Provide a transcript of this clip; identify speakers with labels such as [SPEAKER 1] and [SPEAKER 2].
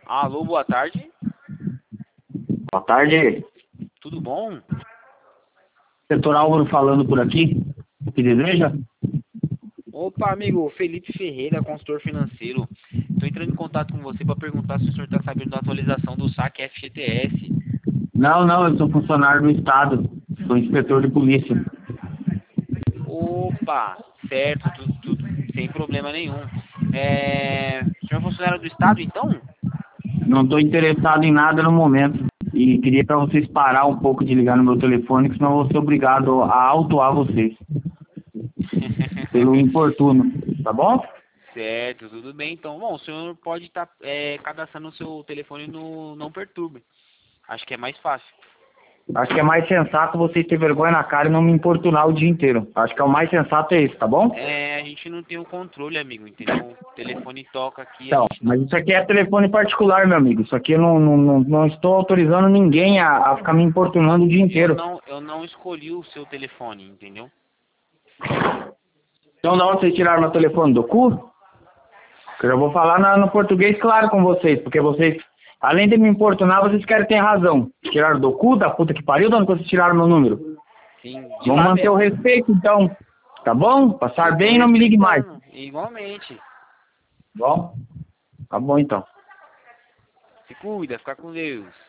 [SPEAKER 1] Alô, boa tarde.
[SPEAKER 2] Boa tarde.
[SPEAKER 1] Tudo bom?
[SPEAKER 2] Setor Álvaro falando por aqui. O que deseja?
[SPEAKER 1] Opa, amigo, Felipe Ferreira, consultor financeiro. Estou entrando em contato com você para perguntar se o senhor está sabendo da atualização do saque FGTS.
[SPEAKER 2] Não, eu sou funcionário do Estado. Sou inspetor de polícia.
[SPEAKER 1] Opa, certo, tudo, sem problema nenhum. O senhor é funcionário do Estado, então?
[SPEAKER 2] Não estou interessado em nada no momento. E queria para vocês parar um pouco de ligar no meu telefone, que senão eu vou ser obrigado a autuar vocês. Pelo importuno. Tá bom?
[SPEAKER 1] Certo, tudo bem. Então, bom, o senhor pode estar cadastrando o seu telefone no Não Perturbe. Acho que é mais fácil.
[SPEAKER 2] Acho que é mais sensato vocês terem vergonha na cara e não me importunar o dia inteiro. Acho que é o mais sensato é isso, tá bom?
[SPEAKER 1] A gente não tem o controle, amigo, entendeu? O telefone toca aqui, a
[SPEAKER 2] Então,
[SPEAKER 1] gente
[SPEAKER 2] mas
[SPEAKER 1] não...
[SPEAKER 2] isso aqui é telefone particular, meu amigo. Isso aqui eu não estou autorizando ninguém a ficar me importunando o dia inteiro.
[SPEAKER 1] Eu não escolhi o seu telefone, entendeu?
[SPEAKER 2] Então, da onde vocês tiraram meu telefone? Do cu? Que eu já vou falar no português claro com vocês, porque vocês, além de me importunar, vocês querem ter razão. Tiraram do cu, da puta que pariu, de onde vocês tiraram meu número?
[SPEAKER 1] Sim, de
[SPEAKER 2] Vamos
[SPEAKER 1] lá
[SPEAKER 2] manter o
[SPEAKER 1] mesmo.
[SPEAKER 2] respeito, então. Tá bom? Passar
[SPEAKER 1] Eu tô
[SPEAKER 2] bem e não me ligue mais.
[SPEAKER 1] respeitando, igualmente.
[SPEAKER 2] Bom? Tá bom, então.
[SPEAKER 1] Se cuida, fica com Deus.